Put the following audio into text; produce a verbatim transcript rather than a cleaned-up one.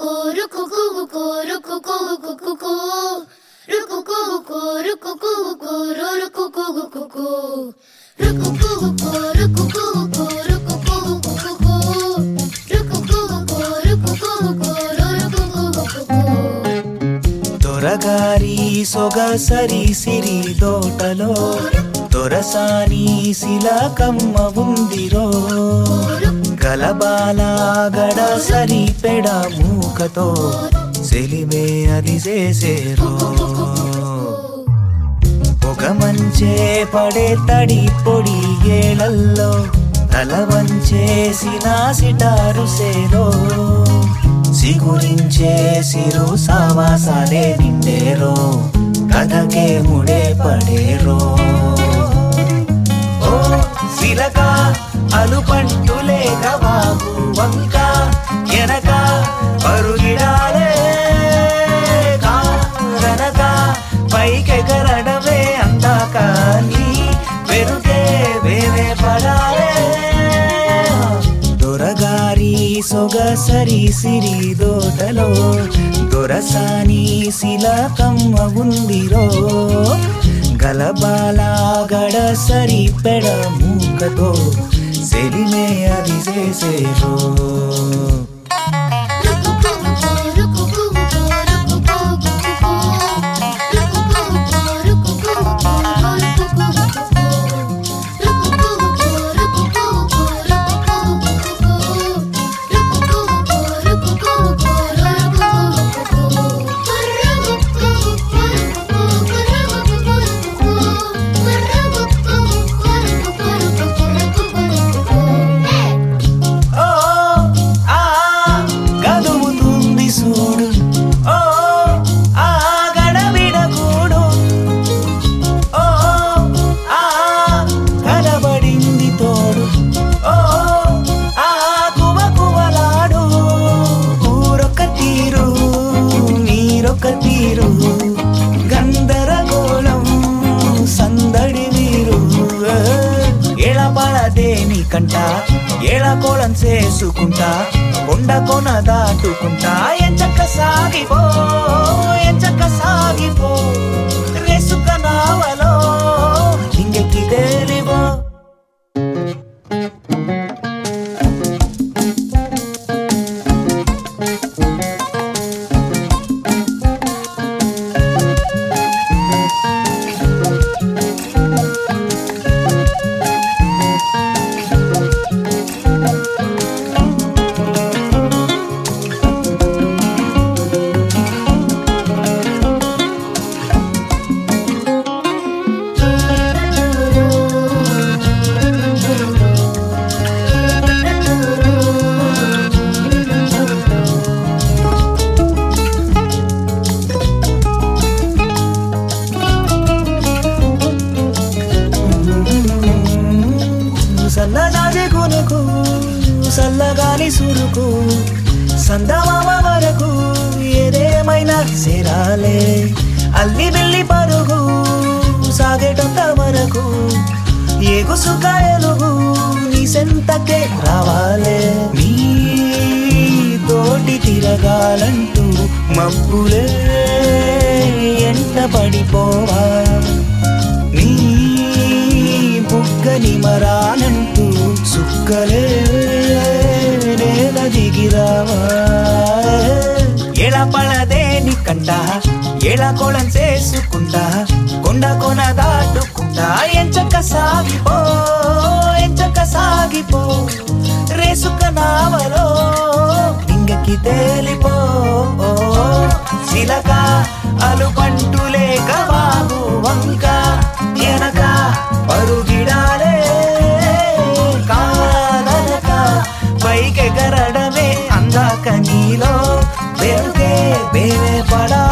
దొరగారి సొగసరి సిరి తోటలో దొరసాని శిలకమ్మ ఉందిరో గలబాల గడసరి పెడ మూకతో సెలిమే అది చేసేరో ఒక మంచే పడే తడి పొడి ఏళల్లో తల వంచేసిన సిటారు సేరో సిగురించే సిరు సావాసాలే నిండేరో కథకే ముడే పడేరో ఓ సిలక అలుపంటులేక వాగు వంక ఎనక పరుగిడాలే కారనక పైకెగరడమే అందాక నీ వెరుగే వేరే పడాలే దొరగారి సొగసరి సిరి దోటలో దొరసాని శిలకమ్మ ఉందిరో గలబాల గడసరి పెడ మూకతో సెలిమే అది చేసేరో తీరు గందరగోళం సందడి వీరు ఎళపడదేని కంట ఎళకోళం చేసుకుంటా కొండ కొన దాటుకుంటా ఎంచక్క సాగిపో ఎంచక్క సాగిపో రేసుక నావలో ఇంకెక్కి తేలివో సన్నజాజి కొనుకు సల్లగాలి సురుకు సందమామ వరకు ఏదేమైనా సేరాలే అల్లి బిల్లి పరుగు సాగేటంత వరకు ఏగుసుక ఎలుగు నీ సెంతకే రావాలే నీ తోటి తిరగాలంటూ మబ్బులే ఎంట పడిపోవా నీ బుగ్గని మరానంటూ సుక్కలే నేల దిగిరావా ఎళ పడదేని కంట ఎళ కొళం చేసుకుంటా కొండ కొన దాటుకుంటా ఎంచక్క సాగిపో ఎంచక్క సాగిపో రేసుక నావలో ఇంగకి తేలిపో సిలక అలుపంటులేక వాగు వంక ఎనక పరుగిడాలే కాదనక పైకెగరడమే అందాక నీలో వెరుగే వేరే పడా